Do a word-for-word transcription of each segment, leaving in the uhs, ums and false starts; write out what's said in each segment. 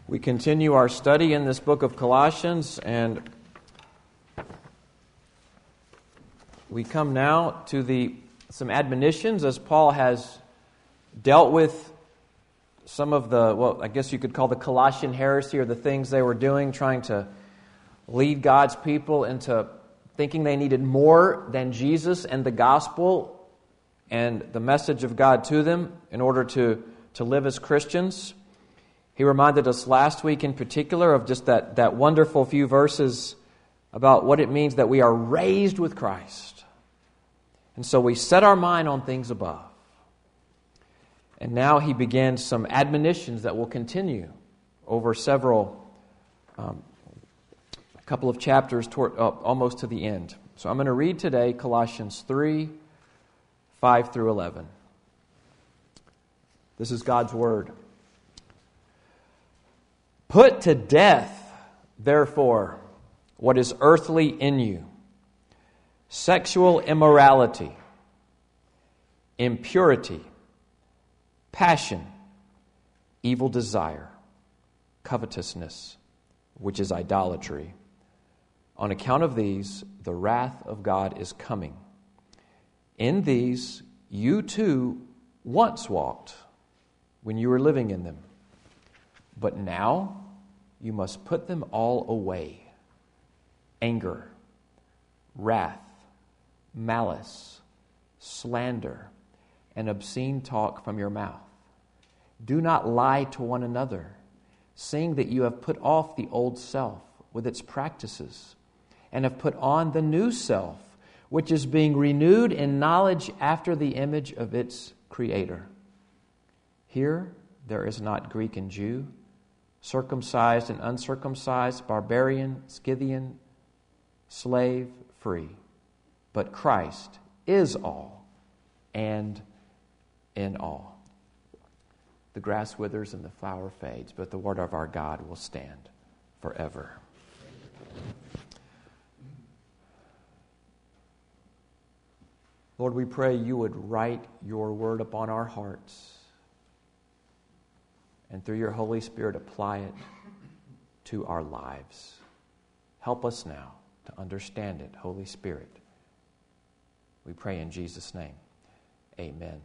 We continue our study in this book of Colossians, and we come now to the some admonitions as Paul has dealt with some of the, well, I guess you could call the Colossian heresy, or the things they were doing, trying to lead God's people into thinking they needed more than Jesus and the gospel and the message of God to them in order to, to live as Christians. He reminded us last week in particular of just that, that wonderful few verses about what it means that we are raised with Christ. And so we set our mind on things above. And now he begins some admonitions that will continue over several, um, a couple of chapters toward, uh, almost to the end. So I'm going to read today Colossians three, five through eleven. This is God's Word. Put to death, therefore, what is earthly in you: sexual immorality, impurity, passion, evil desire, covetousness, which is idolatry. On account of these, the wrath of God is coming. In these, you too once walked when you were living in them. But now you must put them all away: anger, wrath, malice, slander, and obscene talk from your mouth. Do not lie to one another, seeing that you have put off the old self with its practices, and have put on the new self, which is being renewed in knowledge after the image of its Creator. Here there is not Greek and Jew, circumcised and uncircumcised, barbarian, Scythian, slave, free. But Christ is all and in all. The grass withers and the flower fades, but the word of our God will stand forever. Lord, we pray you would write your word upon our hearts, and through your Holy Spirit apply it to our lives. Help us now to understand it, Holy Spirit. We pray in Jesus' name. Amen.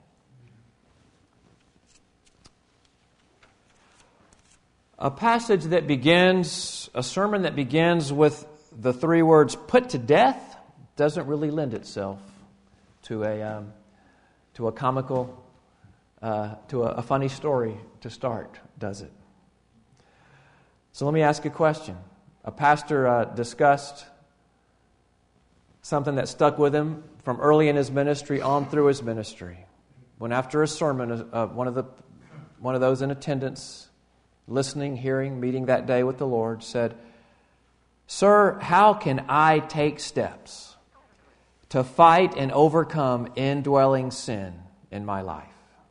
A passage that begins, a sermon that begins with the three words, put to death, doesn't really lend itself to a, um, to a comical Uh, to a, a funny story to start, does it? So let me ask a question. A pastor uh, discussed something that stuck with him from early in his ministry on through his ministry. When after a sermon, uh, one of the one of those in attendance, listening, hearing, meeting that day with the Lord, said, "Sir, how can I take steps to fight and overcome indwelling sin in my life?"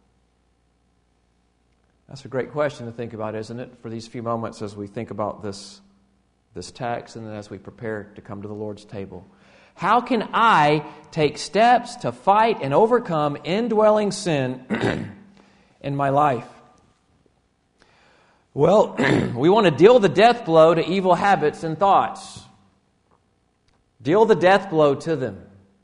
That's a great question to think about, isn't it? For these few moments as we think about this, this text and then as we prepare to come to the Lord's table. How can I take steps to fight and overcome indwelling sin in my life? Well, we want to deal the death blow to evil habits and thoughts. Deal the death blow to them.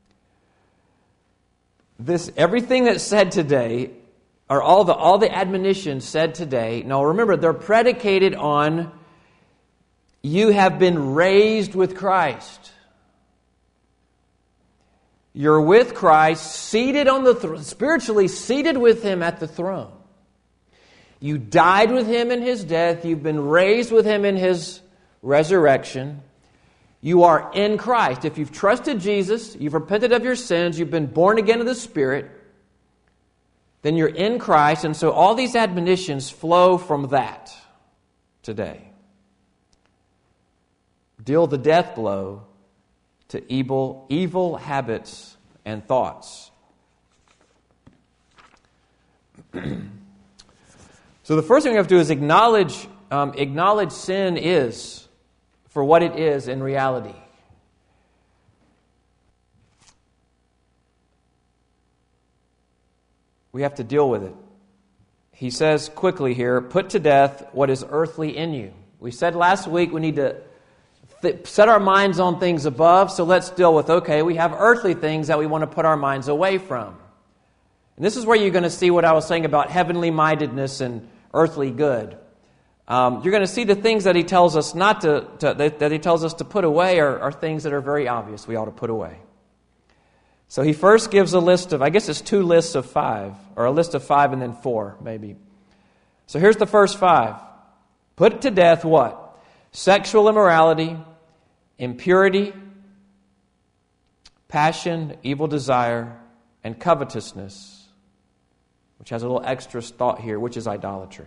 This, everything that's said today, or all the all the admonitions said today, now remember, they're predicated on you have been raised with Christ. You're with Christ, seated on the throne, spiritually seated with Him at the throne. You died with Him in His death. You've been raised with Him in His resurrection. You are in Christ. If you've trusted Jesus, you've repented of your sins, you've been born again of the Spirit, then you're in Christ. And so all these admonitions flow from that today. Deal the death blow to evil, evil habits and thoughts. So the first thing we have to do is acknowledge, um, acknowledge sin is for what it is in reality. We have to deal with it. he says quickly here, put to death what is earthly in you. We said last week we need to th- set our minds on things above, so let's deal with, okay, we have earthly things that we want to put our minds away from. And this is where you're going to see what I was saying about heavenly mindedness and earthly good. Um, you're going to see the things that he tells us not to, to that, that he tells us to put away are, are things that are very obvious we ought to put away. So he first gives a list of, I guess it's two lists of five, or a list of five and then four, maybe. So here's the first five. Put to death what? Sexual immorality, impurity, passion, evil desire, and covetousness, which has a little extra thought here, which is idolatry.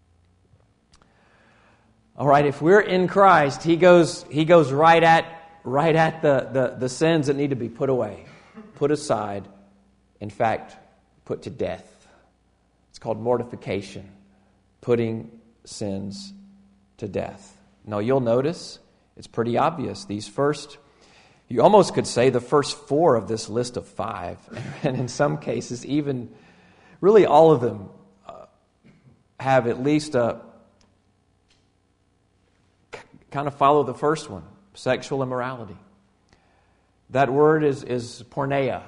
All right, if we're in Christ, he goes he goes right at right at the, the, the sins that need to be put away, put aside, in fact, put to death. It's called mortification, putting sins to death. Now, you'll notice it's pretty obvious. These first, you almost could say the first four of this list of five, and in some cases, even really all of them uh, have at least a kind of follow the first one, sexual immorality. That word is, is porneia.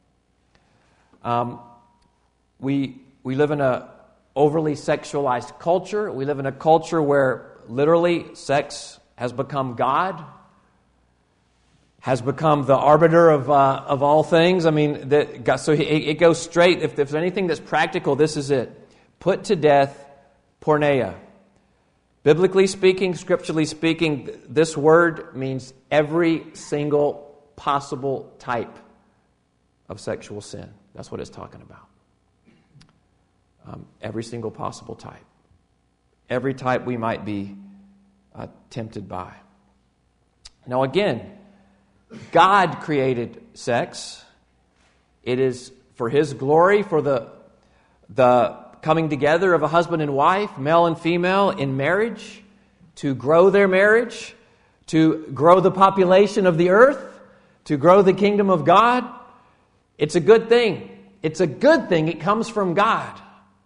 Um, we, we live in a overly sexualized culture. We live in a culture where literally sex has become God, has become the arbiter of uh, of all things. I mean, that, so it, it goes straight. If there's anything that's practical, this is it. Put to death porneia. Biblically speaking, scripturally speaking, this word means every single possible type of sexual sin. That's what it's talking about. Um, every single possible type. Every type we might be uh, tempted by. Now again, God created sex. It is for His glory, for the the coming together of a husband and wife, male and female, in marriage, to grow their marriage, to grow the population of the earth, to grow the kingdom of God. It's a good thing. It's a good thing. It comes from God.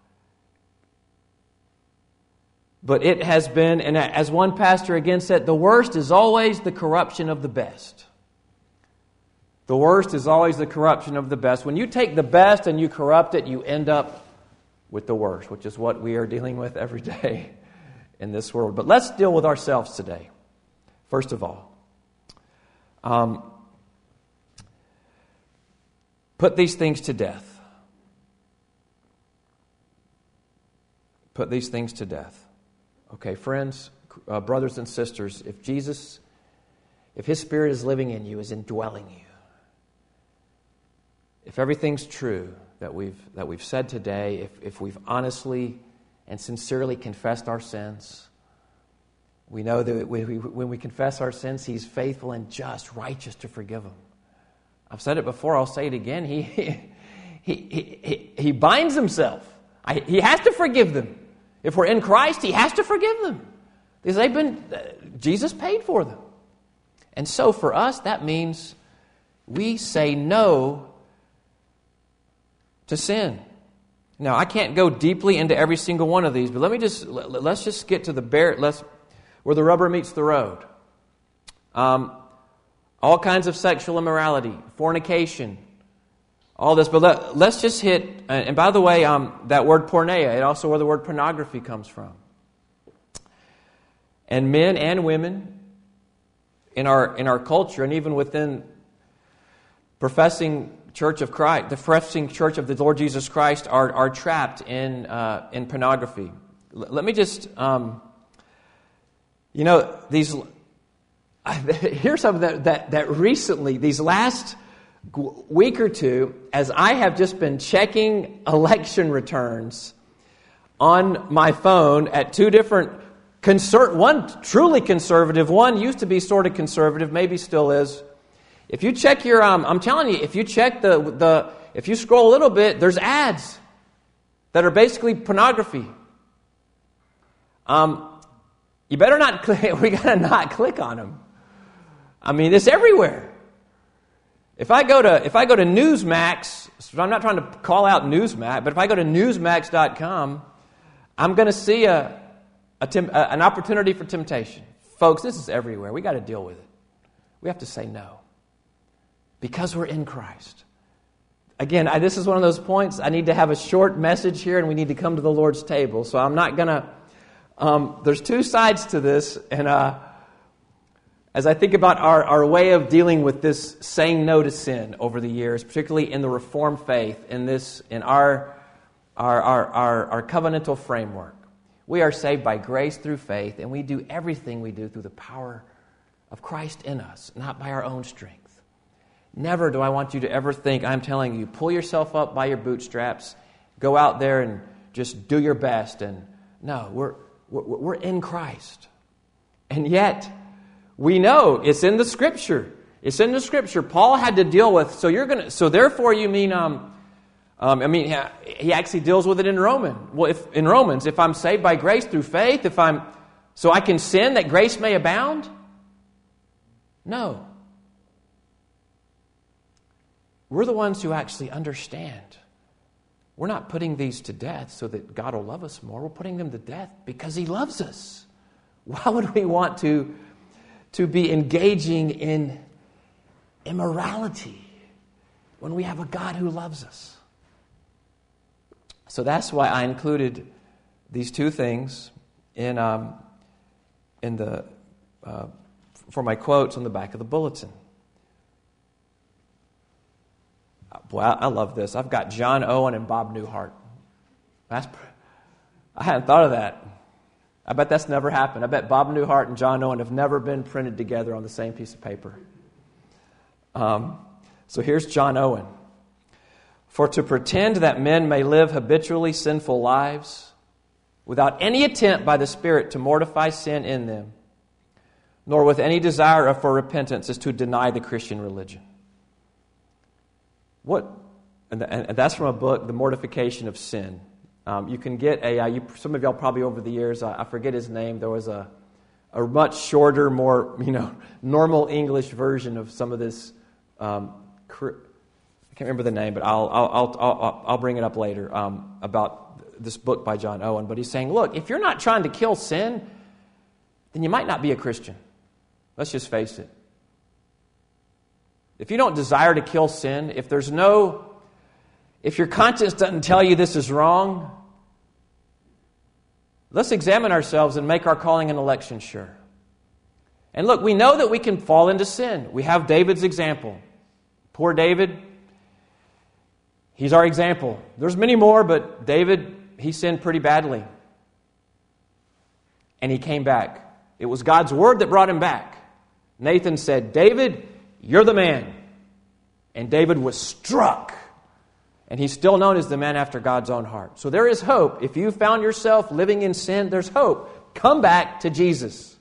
But it has been, and as one pastor again said, the worst is always the corruption of the best. The worst is always the corruption of the best. When you take the best and you corrupt it, you end up with the worst, which is what we are dealing with every day in this world. But let's deal with ourselves today, first of all. Um, put these things to death. Put these things to death. Okay, friends, uh, brothers and sisters, if Jesus, if His Spirit is living in you, is indwelling you, if everything's true that we've that we've said today, if, if we've honestly and sincerely confessed our sins, we know that we, we, when we confess our sins, He's faithful and just, righteous to forgive them. I've said it before, I'll say it again. He he he, he, he binds Himself. I, he has to forgive them. If we're in Christ, He has to forgive them. Because they've been, uh, Jesus paid for them. And so for us, that means we say no to sin. Now, I can't go deeply into every single one of these, but let me just let's just get to the bare let's where the rubber meets the road. Um, all kinds of sexual immorality, fornication, all this. But let, let's just hit. And by the way, um, that word porneia, it also where the word pornography comes from. And men and women in our in our culture, and even within professing Church of Christ, the professing Church of the Lord Jesus Christ, are are trapped in uh, in pornography. L- let me just, um, you know, these. Here's something that, that that recently, these last week or two, as I have just been checking election returns on my phone at two different conser- one truly conservative, one used to be sort of conservative, maybe still is. If you check your, um, I'm telling you, if you check the, the, if you scroll a little bit, there's ads that are basically pornography. Um, you better not click, we gotta not click on them. I mean, it's everywhere. If I go to, if I go to Newsmax, so I'm not trying to call out Newsmax, but if I go to Newsmax dot com, I'm going to see a, a, tem- a an opportunity for temptation. Folks, this is everywhere. We got to deal with it. We have to say no. Because we're in Christ. Again, I, this is one of those points. I need to have a short message here, and we need to come to the Lord's table. So I'm not going to... Um, there's two sides to this, and uh, as I think about our, our way of dealing with this saying no to sin over the years, particularly in the Reformed faith, in this, in our, our, our, our, our covenantal framework, we are saved by grace through faith, and we do everything we do through the power of Christ in us, not by our own strength. Never do I want you to ever think, I'm telling you, pull yourself up by your bootstraps, go out there and just do your best. And no, we're we're, we're in Christ. And yet, we know it's in the Scripture. It's in the Scripture. Paul had to deal with, so you're gonna, so therefore you mean, um, um, I mean, he actually deals with it in Roman. Well, if in Romans, if I'm saved by grace through faith, if I'm, so I can sin that grace may abound? No. We're the ones who actually understand. We're not putting these to death so that God will love us more. We're putting them to death because He loves us. Why would we want to, to be engaging in immorality when we have a God who loves us? So that's why I included these two things in, um, in the uh, for my quotes on the back of the bulletin. Boy, I love this. I've got John Owen and Bob Newhart. That's, I hadn't thought of that. I bet that's never happened. I bet Bob Newhart and John Owen have never been printed together on the same piece of paper. Um, so here's John Owen. For to pretend that men may live habitually sinful lives without any attempt by the Spirit to mortify sin in them, nor with any desire for repentance, is to deny the Christian religion. What, and that's from a book, The Mortification of Sin. Um, you can get a, uh, you, some of y'all probably over the years, uh, I forget his name, there was a, a much shorter, more, you know, normal English version of some of this, um, I can't remember the name, but I'll, I'll, I'll, I'll, I'll bring it up later, um, about this book by John Owen. But he's saying, look, if you're not trying to kill sin, then you might not be a Christian. Let's just face it. If you don't desire to kill sin, if there's no, if your conscience doesn't tell you this is wrong, let's examine ourselves and make our calling and election sure. And look, we know that we can fall into sin. We have David's example. Poor David, he's our example. There's many more, but David, he sinned pretty badly. And he came back. It was God's word that brought him back. Nathan said, David, you're the man. And David was struck. And he's still known as the man after God's own heart. So there is hope. If you found yourself living in sin, there's hope. Come back to Jesus.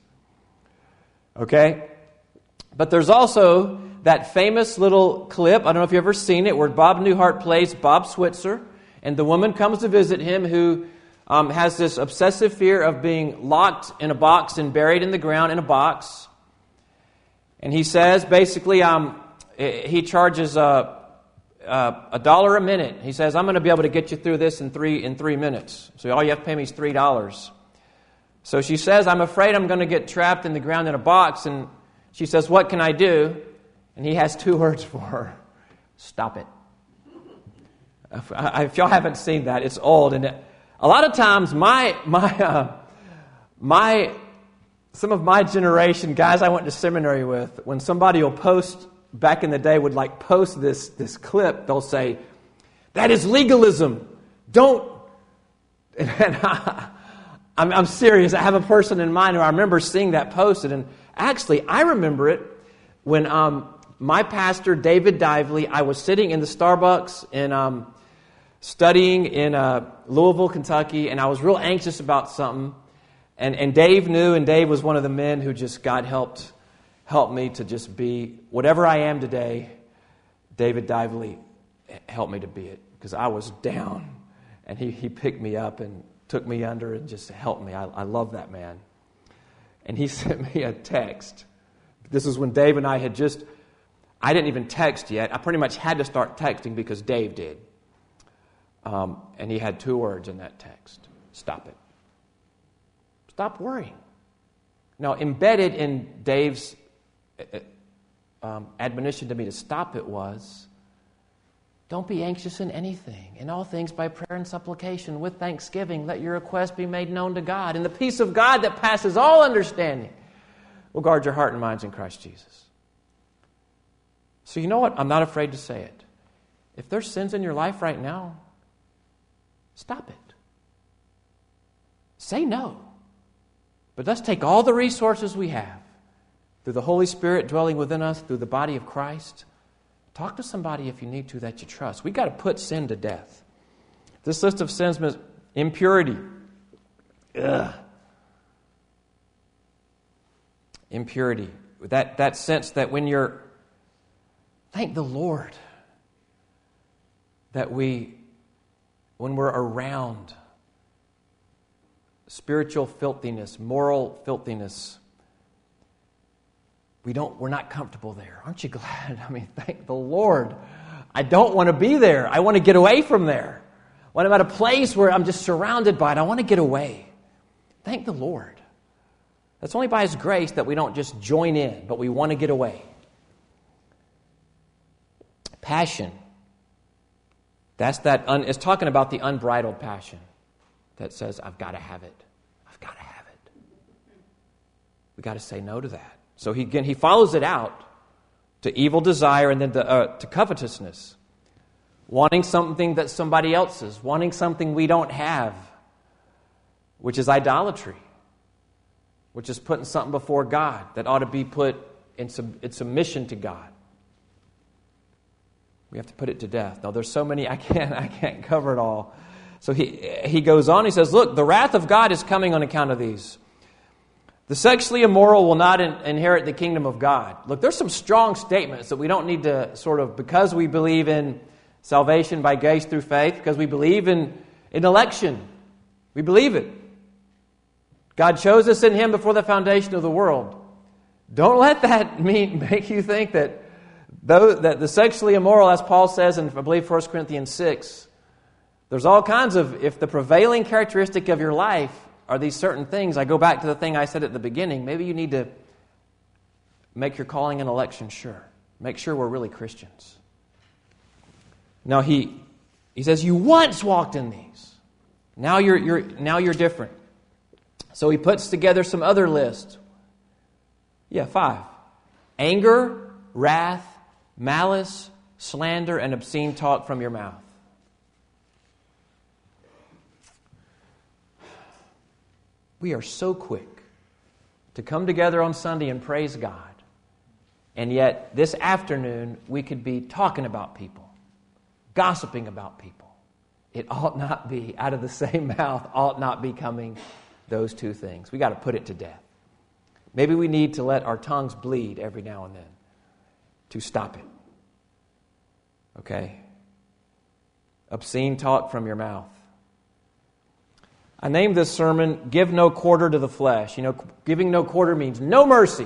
Okay? But there's also that famous little clip, I don't know if you've ever seen it, where Bob Newhart plays Bob Switzer. And the woman comes to visit him who um, has this obsessive fear of being locked in a box and buried in the ground in a box. And he says, basically, um, he charges a, a, a dollar a minute. He says, I'm going to be able to get you through this in three in three minutes. So all you have to pay me is three dollars. So she says, I'm afraid I'm going to get trapped in the ground in a box. And she says, what can I do? And he has two words for her. Stop it. If, if y'all haven't seen that, it's old. And it, a lot of times, my my uh, my... Some of my generation, guys I went to seminary with, when somebody will post, back in the day, would like post this, this clip, they'll say, that is legalism. Don't. And I, I'm, I'm serious. I have a person in mind who I remember seeing that posted. And actually, I remember it when um, my pastor, David Dively, I was sitting in the Starbucks and um, studying in uh, Louisville, Kentucky, and I was real anxious about something. And and Dave knew, and Dave was one of the men who just, God helped, helped me to just be, whatever I am today, David Dively helped me to be it. Because I was down, and he, he picked me up and took me under and just helped me. I, I love that man. And he sent me a text. This is when Dave and I had just, I didn't even text yet. I pretty much had to start texting because Dave did. Um, and he had two words in that text. Stop it. Stop worrying. Now, embedded in Dave's um, admonition to me to stop it was, don't be anxious in anything. In all things, by prayer and supplication, with thanksgiving, let your request be made known to God. And the peace of God that passes all understanding will guard your heart and minds in Christ Jesus. So you know what? I'm not afraid to say it. If there's sins in your life right now, stop it. Say no. But let's take all the resources we have, through the Holy Spirit dwelling within us, through the body of Christ. Talk to somebody if you need to that you trust. We've got to put sin to death. This list of sins is impurity. Ugh. Impurity. That, that sense that when you're... Thank the Lord that we, when we're around spiritual filthiness, moral filthiness, we don't, we're not comfortable there. Aren't you glad? I mean, thank the Lord. I don't want to be there. I want to get away from there. When I'm at a place where I'm just surrounded by it, I want to get away. Thank the Lord. That's only by His grace that we don't just join in, but we want to get away. Passion. That's that, un, it's talking about the unbridled passion that says, I've got to have it. I've got to have it. We've got to say no to that. So he, again, he follows it out to evil desire and then to, uh, to covetousness. Wanting something that's somebody else's. Wanting something we don't have. Which is idolatry. Which is putting something before God that ought to be put in, sub, in submission to God. We have to put it to death. Now, there's so many, I can't, I can't cover it all. So he, he goes on, he says, look, the wrath of God is coming on account of these. The sexually immoral will not in, inherit the kingdom of God. Look, there's some strong statements that we don't need to sort of, because we believe in salvation by grace through faith, because we believe in, in election. We believe it. God chose us in Him before the foundation of the world. Don't let that mean, make you think that Though that the sexually immoral, as Paul says in, I believe, First Corinthians six, there's all kinds of, if the prevailing characteristic of your life are these certain things, I go back to the thing I said at the beginning, maybe you need to make your calling and election sure. Make sure we're really Christians. Now he he says, you once walked in these. Now you're you're now you're different. So he puts together some other lists. Yeah, five. Anger, wrath, malice, slander, and obscene talk from your mouth. We are so quick to come together on Sunday and praise God. And yet, this afternoon, we could be talking about people, gossiping about people. It ought not be, out of the same mouth, ought not be coming those two things. We got to put it to death. Maybe we need to let our tongues bleed every now and then to stop it. Okay? Obscene talk from your mouth. I named this sermon, Give No Quarter to the Flesh. You know, giving no quarter means no mercy.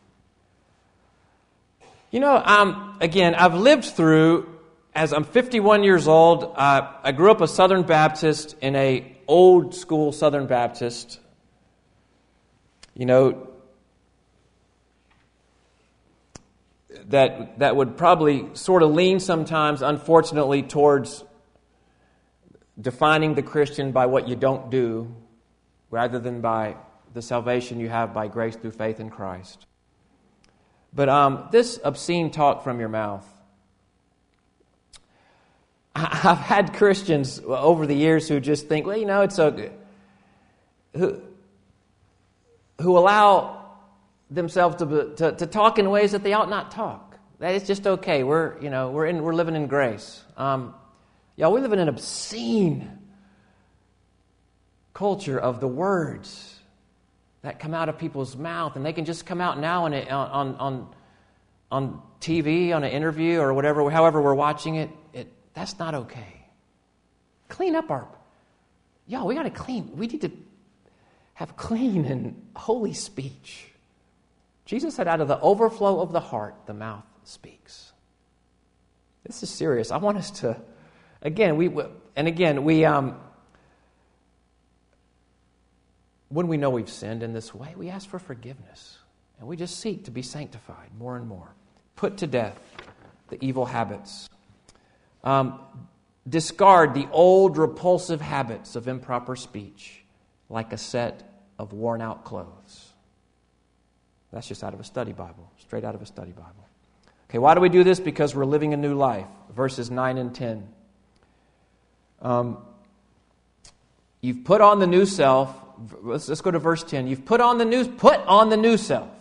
You know, um, again, I've lived through, as I'm fifty-one years old, uh, I grew up a Southern Baptist in a old school Southern Baptist. You know, that that would probably sort of lean sometimes, unfortunately, towards defining the Christian by what you don't do rather than by the salvation you have by grace through faith in Christ. But um, this obscene talk from your mouth, I've had Christians over the years who just think, well, you know, it's so good, who, who allow themselves to, to to talk in ways that they ought not talk. That it's just okay. We're you know we're in we're living in grace. Um, y'all, we live in an obscene culture of the words that come out of people's mouth, and they can just come out now on on on on T V, on an interview, or whatever. However, we're watching it. It that's not okay. Clean up our y'all. We got to clean. We need to have clean and holy speech. Jesus said, out of the overflow of the heart, the mouth speaks. This is serious. I want us to, again, we and again, we, um, when we know we've sinned in this way, we ask for forgiveness. And we just seek to be sanctified more and more. Put to death the evil habits. Um, discard the old repulsive habits of improper speech like a set of worn-out clothes. That's just out of a study Bible, straight out of a study Bible. Okay, why do we do this? Because we're living a new life. Verses nine and ten. Um, you've put on the new self. Let's, let's go to verse ten. You've put on the new, put on the new self,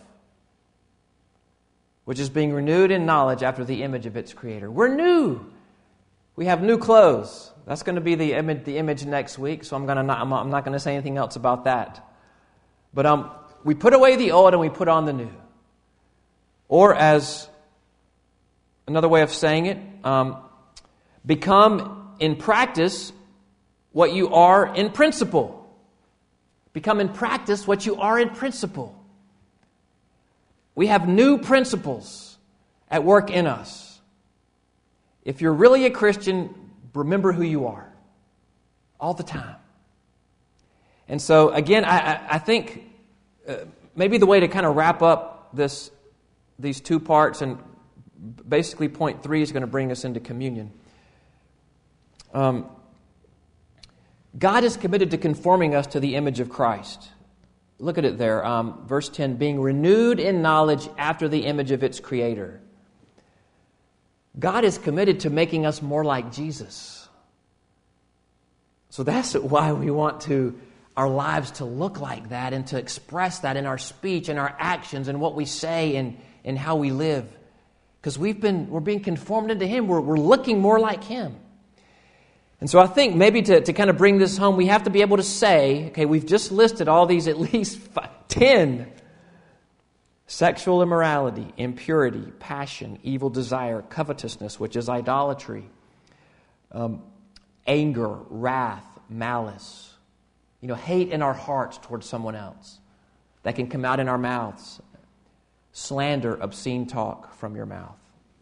which is being renewed in knowledge after the image of its creator. We're new. We have new clothes. That's going to be the image, the image next week, so I'm going to not, I'm not, I'm not going to say anything else about that. But um, we put away the old and we put on the new. Or as another way of saying it, um, become in practice what you are in principle. Become in practice what you are in principle. We have new principles at work in us. If you're really a Christian, remember who you are all the time. And so, again, I, I, I think uh, maybe the way to kind of wrap up this, these two parts, and basically point three is going to bring us into communion. Um, God is committed to conforming us to the image of Christ. Look at it there. Um, verse ten, being renewed in knowledge after the image of its creator. God is committed to making us more like Jesus. So that's why we want to our lives to look like that and to express that in our speech and our actions and what we say and, and how we live. Because we've been we're being conformed into Him. We're, we're looking more like Him. And so I think maybe to, to kind of bring this home, we have to be able to say, okay, we've just listed all these, at least five, ten. Sexual immorality, impurity, passion, evil desire, covetousness, which is idolatry, um, anger, wrath, malice. You know, hate in our hearts towards someone else. That can come out in our mouths. Slander, obscene talk from your mouth.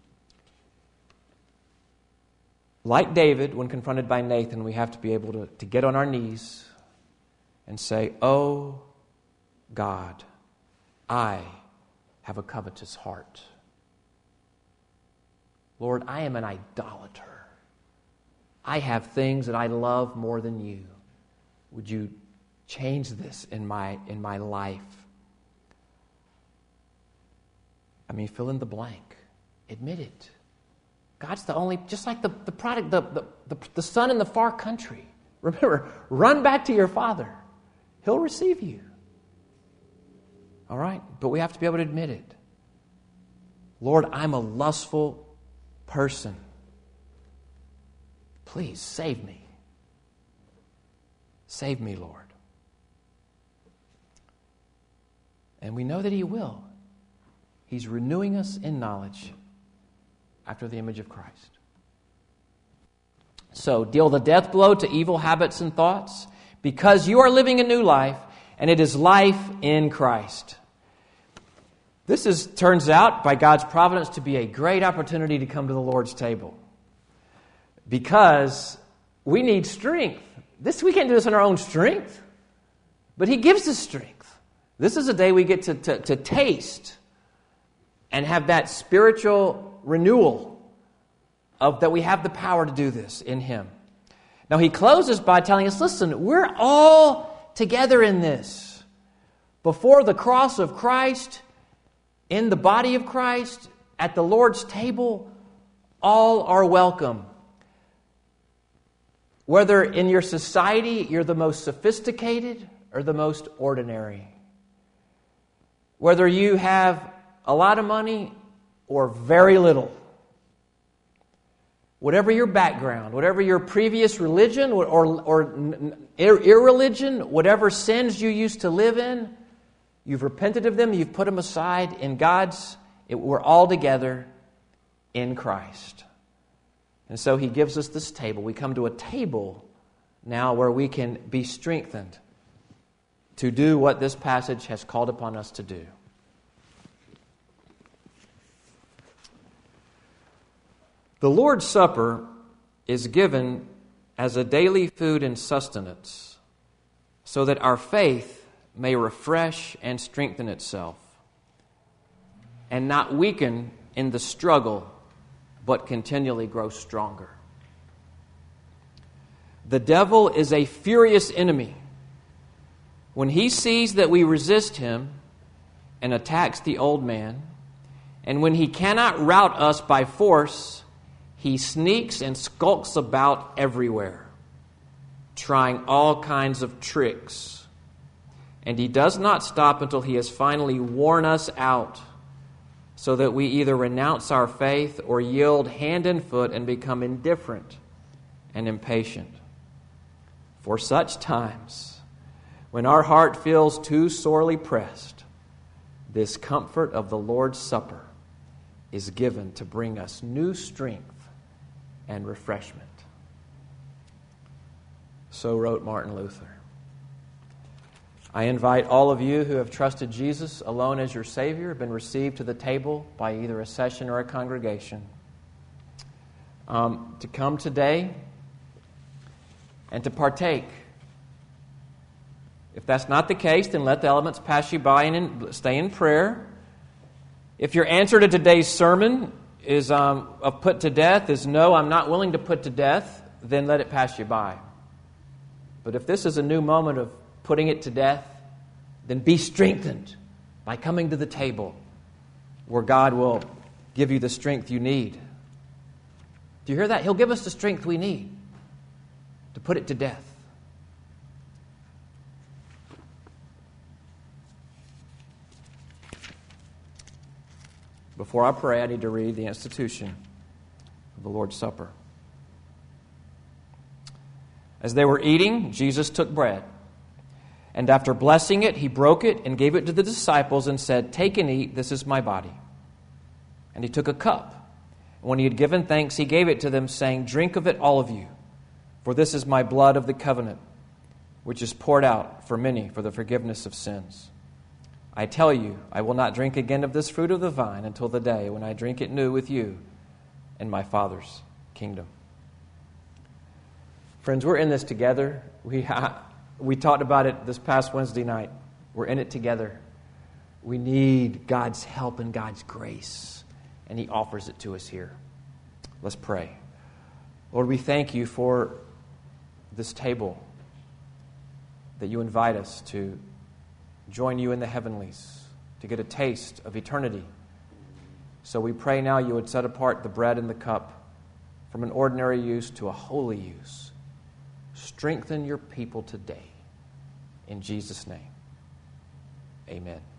Like David, when confronted by Nathan, we have to be able to, to get on our knees and say, "Oh, God, I have a covetous heart. Lord, I am an idolater. I have things that I love more than you. Would you change this in my in my life?" I mean, fill in the blank. Admit it. God's the only, just like the, the product, the, the, the, the son in the far country. Remember, run back to your father. He'll receive you. All right? But we have to be able to admit it. Lord, I'm a lustful person. Please save me. Save me, Lord. And we know that He will. He's renewing us in knowledge after the image of Christ. So, deal the death blow to evil habits and thoughts because you are living a new life, and it is life in Christ. This is turns out, by God's providence, to be a great opportunity to come to the Lord's table because we need strength. This we can't do this in our own strength, but He gives us strength. This is a day we get to, to, to taste and have that spiritual renewal of that we have the power to do this in Him. Now He closes by telling us, listen, we're all together in this. Before the cross of Christ, in the body of Christ, at the Lord's table, all are welcome. Whether in your society you're the most sophisticated or the most ordinary. Whether you have a lot of money or very little. Whatever your background, whatever your previous religion or, or, or irreligion, whatever sins you used to live in, you've repented of them, you've put them aside in God's, it, we're all together in Christ. And so He gives us this table. We come to a table now where we can be strengthened to do what this passage has called upon us to do. The Lord's Supper is given as a daily food and sustenance so that our faith may refresh and strengthen itself, and not weaken in the struggle, but continually grow stronger. The devil is a furious enemy. When he sees that we resist him and attacks the old man, and when he cannot rout us by force, he sneaks and skulks about everywhere, trying all kinds of tricks. And he does not stop until he has finally worn us out, so that we either renounce our faith or yield hand and foot and become indifferent and impatient. For such times, when our heart feels too sorely pressed, this comfort of the Lord's Supper is given to bring us new strength and refreshment. So wrote Martin Luther. I invite all of you who have trusted Jesus alone as your Savior, been received to the table by either a session or a congregation, um, to come today and to partake. If that's not the case, then let the elements pass you by and in, stay in prayer. If your answer to today's sermon is um, of put to death, is no, I'm not willing to put to death, then let it pass you by. But if this is a new moment of putting it to death, then be strengthened by coming to the table where God will give you the strength you need. Do you hear that? He'll give us the strength we need to put it to death. Before I pray, I need to read the institution of the Lord's Supper. As they were eating, Jesus took bread, and after blessing it, he broke it and gave it to the disciples and said, "Take and eat, this is my body." And he took a cup. And when he had given thanks, he gave it to them, saying, "Drink of it, all of you, for this is my blood of the covenant, which is poured out for many for the forgiveness of sins. I tell you, I will not drink again of this fruit of the vine until the day when I drink it new with you in my Father's kingdom." Friends, we're in this together. We, we talked about it this past Wednesday night. We're in it together. We need God's help and God's grace, and He offers it to us here. Let's pray. Lord, we thank you for this table, that you invite us to join you in the heavenlies, to get a taste of eternity. So we pray now you would set apart the bread and the cup from an ordinary use to a holy use. Strengthen your people today. In Jesus' name, amen.